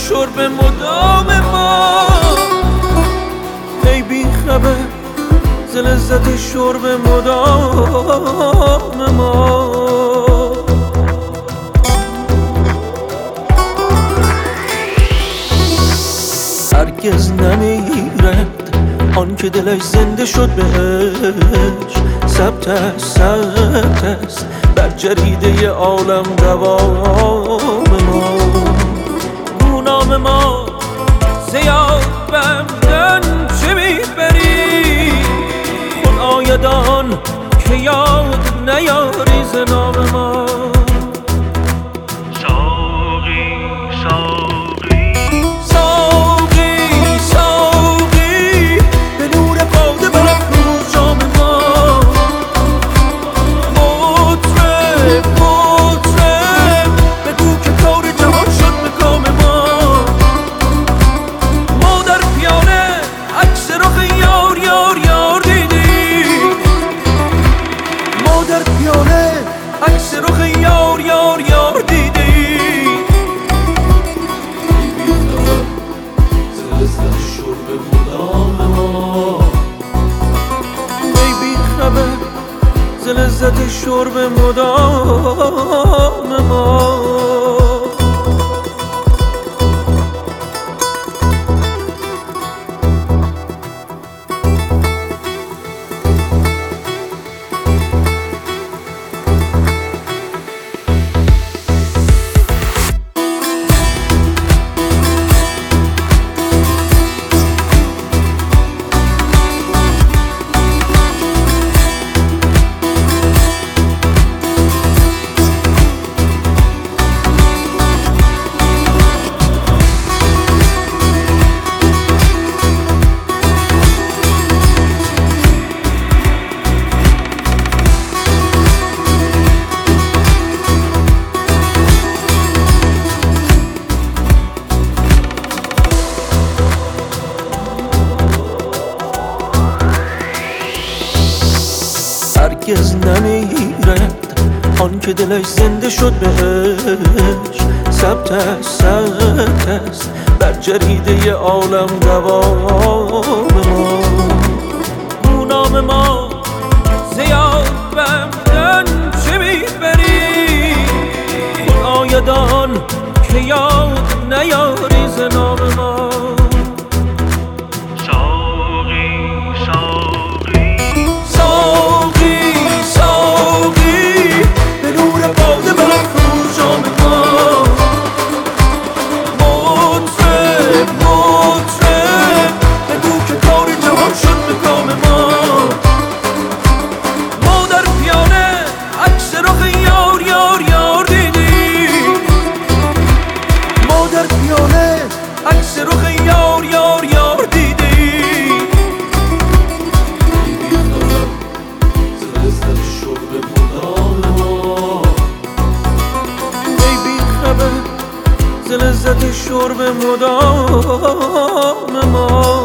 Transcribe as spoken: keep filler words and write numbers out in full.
شرب مدام ما. ای بی خبر ز لذت شرب مدام ما. هرگز نمیرد آن که دلش زنده شد بهش. ثبت است ثبت است بر جریده عالم دوام ما. گونام ما زیاد بمدن چه میبری. خود آیدان که یاد نیاری ز نام ما. عکس رخ یار یار یار دیدی. ز لذت شرب مدام ما. ای بی خبر ز لذت شرب مدام ما. هرگز نمیرد آن که دلش زنده شد بهش. ثبت است ثبت است بر جریده عالم دوام ما. گونام ما زیاد بمدن چه میبری. خود آیدان که یاد نیاری ز نام ما. عکس رخ یار یار یار دیدی. ز لذت شرب مدام ما. ای بی خبر ز لذت شرب مدام ما.